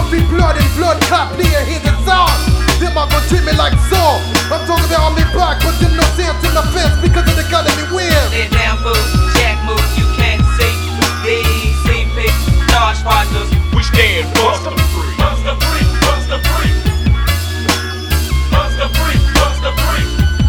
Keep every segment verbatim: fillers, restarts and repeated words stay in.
see blood and blood clot player, here's the song. Them are gonna treat me like so. I'm talking about on me back, but them no sense in the fence because of the gun in me wheel. Sit down, boo, jack move, you can't see. D C P, large partners. We stand bust the free. Bust the free, bust the free. Bust the free, bust the free.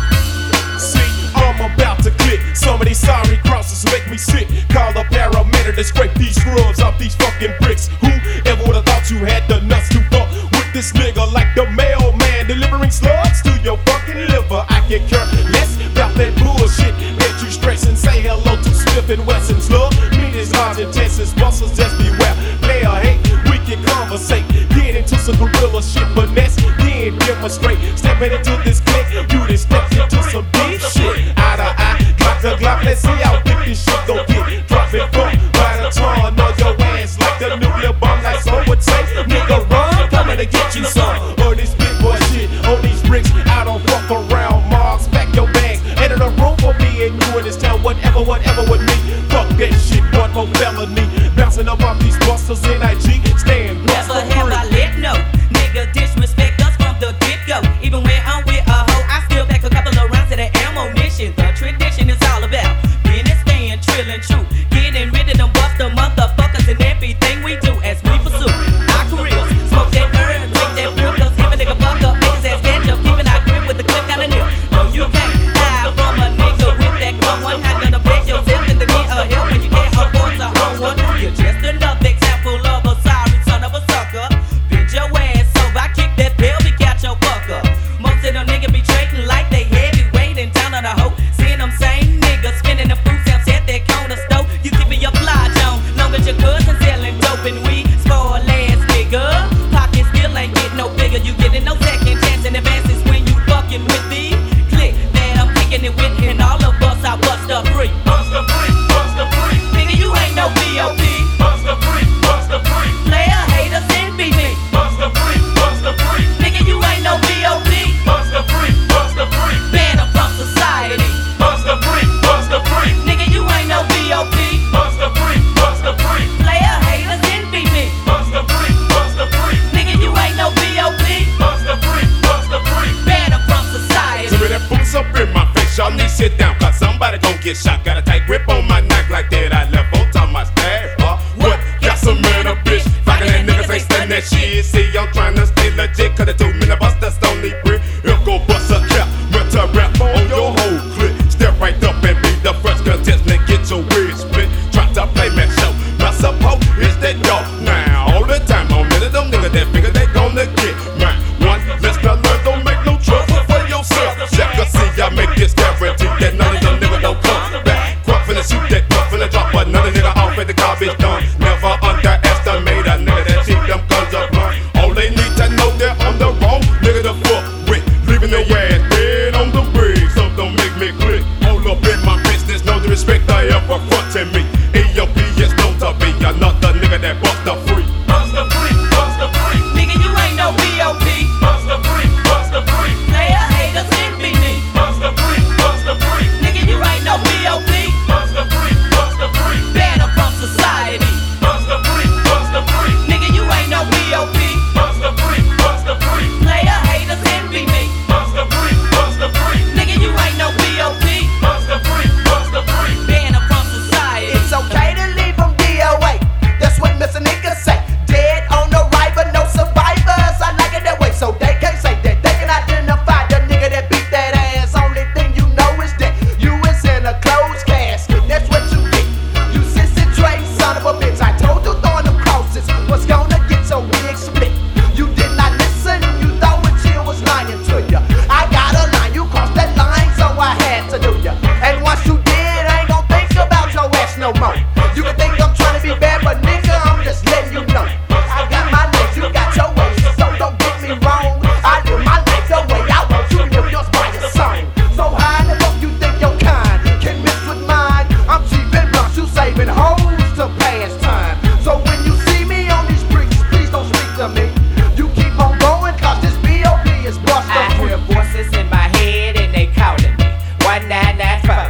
See, I'm about to click. Some of these sorry crosses make me sick. Call a paramedic to scrape these scrubs off these fucking bricks. Who ever would've thought you had the nuts to fuck with this nigga like the mailman delivering slugs to your fucking liver? I can care less about that bullshit that you stress and say hello to Smith and Wesson's love. Mean as large and Texas busters, just beware. Player hate, we can conversate. Get into some gorilla shit, finesse, then demonstrate. Stepping into this clique, you just stepped into some deep shit. Eye to eye, Glock to Glock, let's see how thick this shit gon' get. Drop it from by the ton on your ass like the nuclear bomb, like some would say. Nigga run, coming to get you some. Or this big boy shit on these bricks. I don't fuck around, Mars, pack your bags. Enter the room for me and you in this town, whatever, whatever with me. Fuck that shit, one more felony. Bouncing up off these busters in I G, stand Never have I let no nigga disrespect us from the get-go. Even when I'm with a hoe, I still pack a couple of rounds of the ammunition. The tradition is all about being staying trill and true. Getting rid of them buster motherfuckers and everything we do as we pursue our careers. Smoke that herb, take that real, cause if a nigga fuck up, niggas ass catch up. Keeping our grip with the clip down the nail. No, you can't hide from a nigga with that gun one. How gonna bet yourself in the need of help when you can't afford to own one? You're just another example of a sorry son of a sucker. Bend your ass over, I kick that pelvic out your fucker. Most of them niggas be trading like they heavyweight and down on the hoe. Seeing them same niggas spinning the fruit stamps at that corner store. You keeping your fly on, long as your cousin selling dope and weed. Spoil ass nigga, pocket still ain't get no bigger. You getting no second chance in advances when you fucking with me. Click that I'm kicking it with, and all of us I bust up free. Bust the free, bust the free. Nigga, you ain't no B O P. Bust the free, bust the free. Player, haters, and beat me. Bust the free, bust the free. Nigga, you ain't no B O P. Bust the free, bust the free. Ban them from society. Bust the free, bust the free. Nigga, you ain't no B O P. Bust the free, bust the free. Player, haters, and beat me. Bust the free, bust the free. Nigga, you ain't no B O P. Bust the free, bust the free. Ban them from society. Give me that boots up in my face, y'all need to sit down, cause somebody gon' get shot. Got a tight grip on my neck like that, I left on top of my staff. Huh? What? Got some man a bitch. Fucking that niggas ain't stand that shit. See, I'm tryna stay legit, cause the two million busters don't need brick. He'll go bust a cap, rip to rap on your whole clip. Step right up and be the first contestant, get your wig split. Try to play my show, my support is that dog. Now, all the time, on minute, them niggas that figure they gonna get mine. One, let's not learn, don't make no trouble for yourself. Check to see, I make this guarantee that none of them niggas don't come back. Quack finna shoot that, quack finna drop another nigga off at the garbage done. Never underestimate a nigga that keep them guns up run. All they need to know they're on the wrong nigga to fuck with, leaving their ass dead on the bridge. So don't make me click. Hold up in my business, no disrespect I ever frontin' me. E O P is known to be another nigga that bust the free. Bust the free, bust the free. Nigga, you ain't no B O P. Bust the free, bust the free. Player, haters, and beat me. Bust the free, bust the free. Nigga, you ain't no B O P. Bust the free, bust the free. Ban them from society. Bust the free, bust the free. Nigga, you ain't no B O P. Bust the free, bust the free. Player, haters, and beat me. Bust the free, bust the free. Nigga, you ain't no B O P. Bust the free, bust the free. Ban them from society. It's okay to leave from D O A. That's what Mister Niggas say. Dead on the right, but no survivors. I like it that way, so they can't say that. They can identify the nigga that beat that ass. Only thing you know is that you is in a closed casket. That's what you get. You sissy Trey, son of a bitch. I told you throwing them crosses was gonna get your wig split. You did not listen. You thought what you was lying to you. I got a line. You crossed that line, so I had to do ya. And once you did, I ain't gon' think about your ass no more. You can think I'm trying to be bad, but nigga, I'm just letting you know. I got my legs, you got your ways, so don't get me wrong. I live my life the way I want you to live yours by your song. So how the fuck you think your kind can mix with mine? I'm cheap and blunt, you saving hoes to pass time. So when you see me on these streets, please don't speak to me. You keep on going, cause this B O P is bust I up. hear voices in my head and they calling me one nine nine four.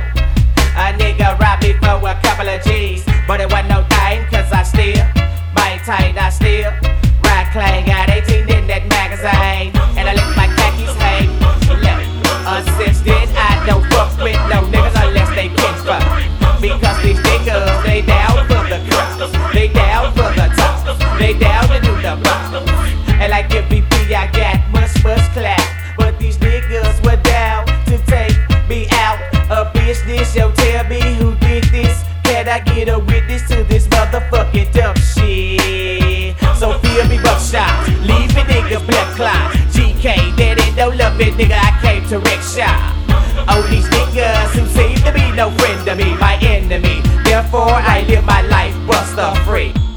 A nigga robbed me for a couple of G's, but it wasn't no thing cause I still maintain, I still ride clang nigga, I came to rickshaw. Oh, these niggas who seem to be no friend to me, my enemy. Therefore, I live my life buster free.